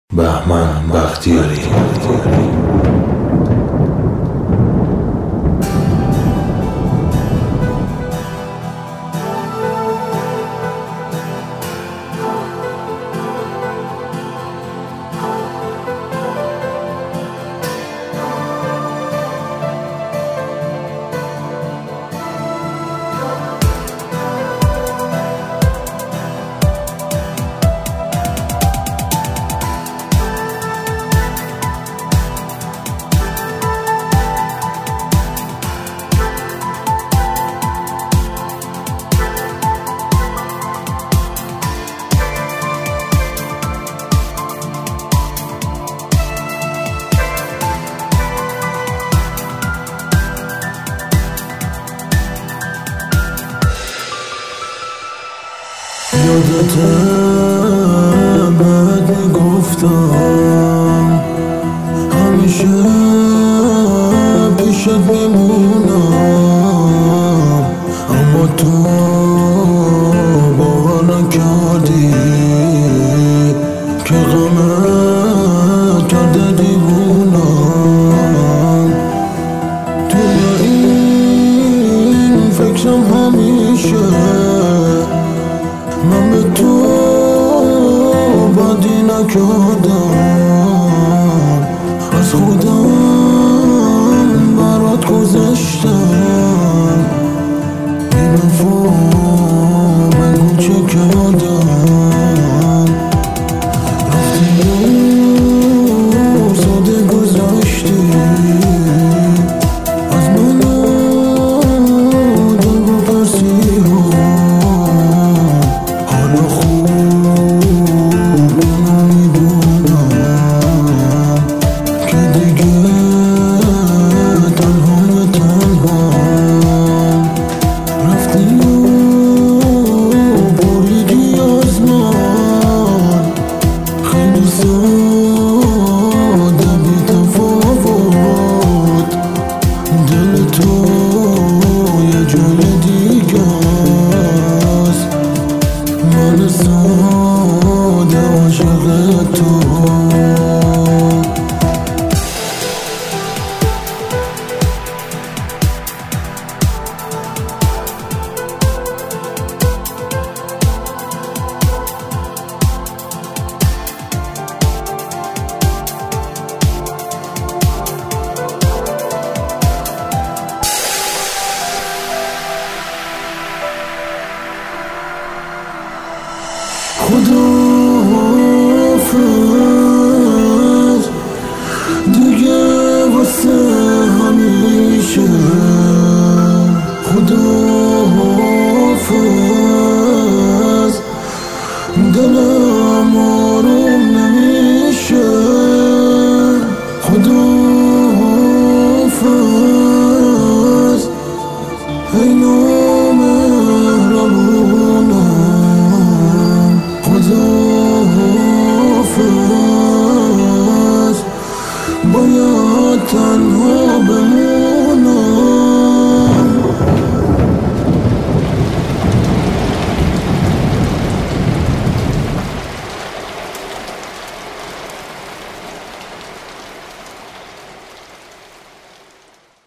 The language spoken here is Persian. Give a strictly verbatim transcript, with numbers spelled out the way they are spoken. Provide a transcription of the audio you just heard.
بهمن بختیاری. یادته بهت میگفتم همیشه پیشت میمونم، اما تو باور نکردی که غمت کرده دیوونم. توی این فکرم همیشه من به تو بدی نکردم، از خودم برات گذشتم. بی وفا بگو چه کردم، رفتی و ساده گذشتی از من و دل بپرسی ساده عاشق تو.